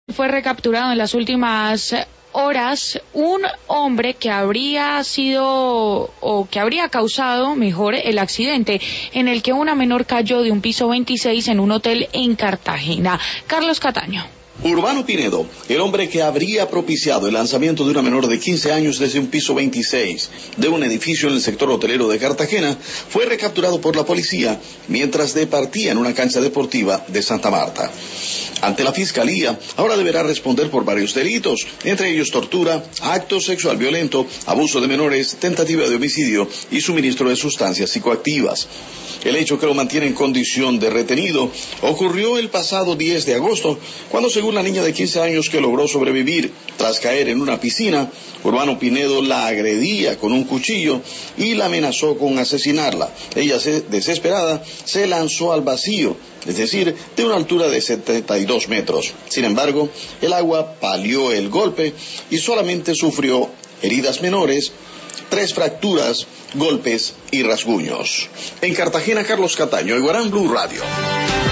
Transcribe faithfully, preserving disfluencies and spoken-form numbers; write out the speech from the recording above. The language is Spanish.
Fue recapturado en las últimas horas un hombre que habría sido o que habría causado, mejor, el accidente en el que una menor cayó de un piso veintiséis en un hotel en Cartagena. Carlos Cataño. Urbano Pinedo, el hombre que habría propiciado el lanzamiento de una menor de quince años desde un piso veintiséis de un edificio en el sector hotelero de Cartagena, fue recapturado por la policía mientras departía en una cancha deportiva de Santa Marta. Ante la Fiscalía, ahora deberá responder por varios delitos, entre ellos tortura, acto sexual violento, abuso de menores, tentativa de homicidio y suministro de sustancias psicoactivas. El hecho que lo mantiene en condición de retenido ocurrió el pasado diez de agosto, cuando, según la niña de quince años que logró sobrevivir tras caer en una piscina, Urbano Pinedo la agredía con un cuchillo y la amenazó con asesinarla. Ella, desesperada, se lanzó al vacío, es decir, de una altura de setenta y dos metros. Sin embargo, el agua palió el golpe y solamente sufrió heridas menores, tres fracturas, golpes y rasguños. En Cartagena, Carlos Cataño, Iguarán Blue Radio.